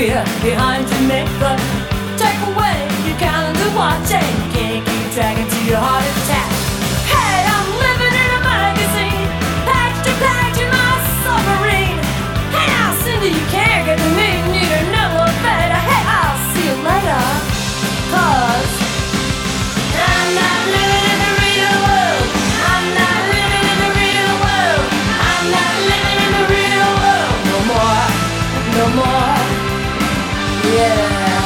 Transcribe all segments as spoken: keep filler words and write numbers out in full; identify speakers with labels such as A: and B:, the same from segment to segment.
A: Korea, behind Jamaica. Take away your calendar watching, can't keep dragging to your heart attack. Hey, I'm living in a magazine, page to page in my submarine. Hey now, Cindy, you can't get to me, need another better. Hey, I'll see you later, cause I'm not living in the real world. I'm not living in the real world. I'm not living in the real world no more, no more. Yeah,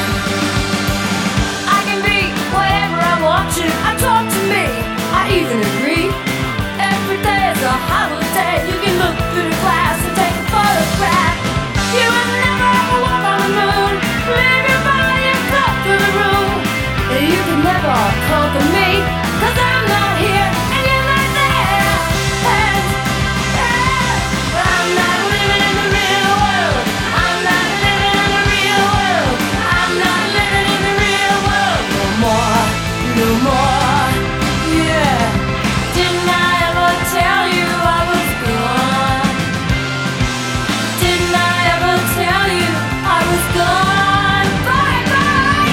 A: I can be whatever I want to. I talk to me, I even agree. Every day is a holiday. You can look through the glass and take a photograph. You will never ever walk on the moon. Leave your body and cut through the room. You can never conquer me, cause I'm not here and you're not there. And yeah, I'm not living in the real world. I'm not living in the real world. I'm not living in the real world no more, no more. Yeah, didn't I ever tell you I was gone? Didn't I ever tell you I was gone? Bye bye.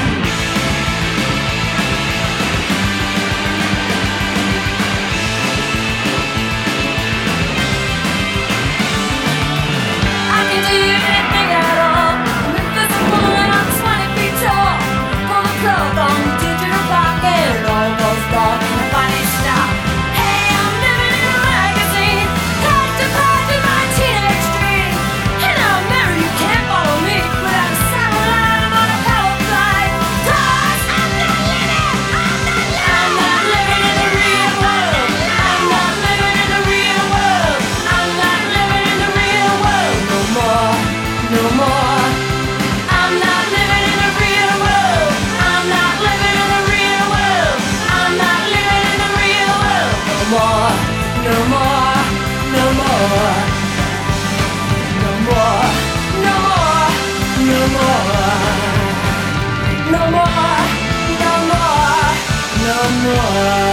A: I can do anything at all. I'm invisible and I'm twenty feet tall. Pull the plug on the digital clock and it all goes dark and the body stop. Hey, I'm living in a magazine, page to page in my teenage dream. And I'm married, you can't follow me without a satellite. I'm on a power flight, cause I'm not living, I'm not living, I'm not living in the real world. I'm not living in the real world. I'm not living in the real world no more, no more. I'm not living in the real world. I'm not living in the real world. I'm not living in the real world no more, no more, no more, no more, no more, no more, no more, no more, no more.